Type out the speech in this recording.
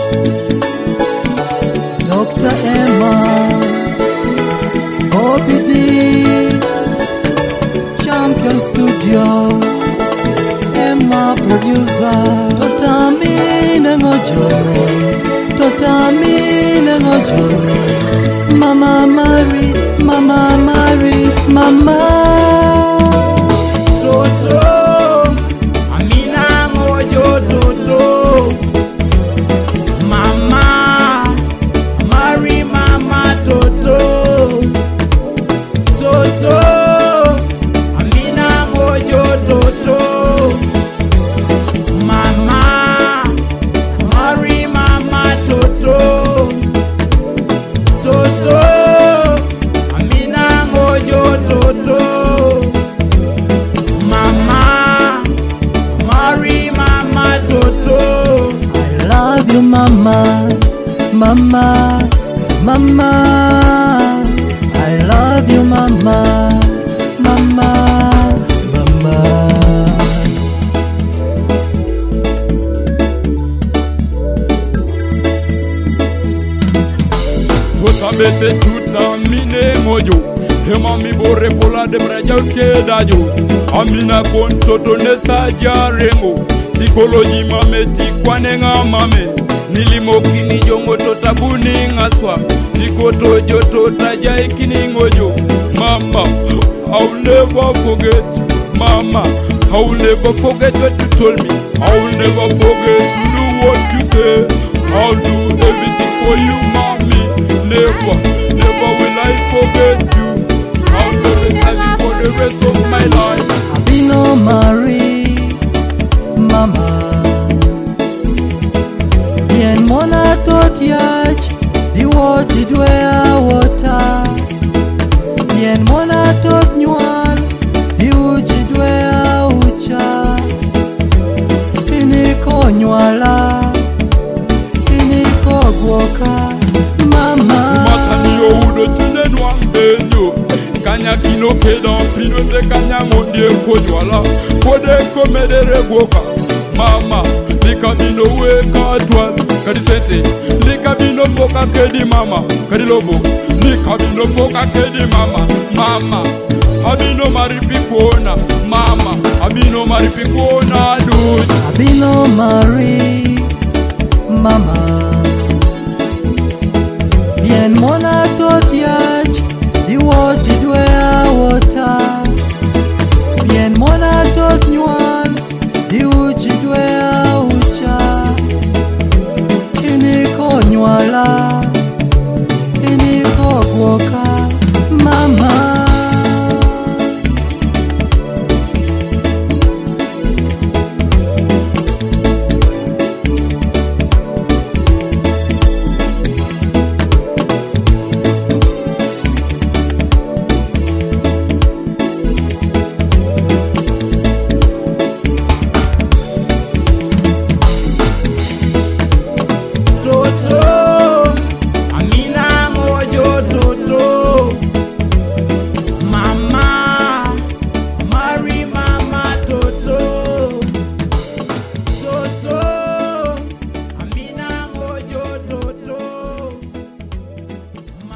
Dr. Emma, OPD, Champion Studio, Emma Producer, Totamine Ngojoro, Totamine Ngojoro, Mama Mary, Mama Mary, Mama Toto, Amina Mojo Toto, Mama Mary, Mama Toto, Toto, Amina Mojo Toto, Mama Mary, Mama Toto, Toto, Amina Mojo Toto. I love you, Mama, Mama, Mama. I love you, Mama, Mama, Mama. Tota bete tuta mine mojo, hema mi bore pola de braja ke dajo. Amina kon toto nesta jarengo. Tikoloji mame tikwanenga mame nilimo kini jongo tota buni ngaswa tikoto joto taja ikini ngojo. Mama, I'll never forget. Mama, I'll never forget what you told me. I'll never forget to do what you say. I'll do everything for you, mommy. Never, never will I forget you. I'll never have you for the rest of my life. Abino Marie, Mama, yen mona tot yach, di woti dwea wota. Yen mona tot nyuan, di uchi dwea ucha. Iniko nyuala, iniko gwoka, Mama. Matani yo udo tune nwambenyo. Kanya kino kedan pino te kanya ngonde konywala. Kode komedere gwoka. Mama, lika bino weka atwan, kadi sente. Lika bino moka kedi mama, kadi lobo. Lika bino moka kedi mama, mama. Abino maripikona, mama. Abino maripikona duj. Abino Marie, Mama, bien mona tot ya.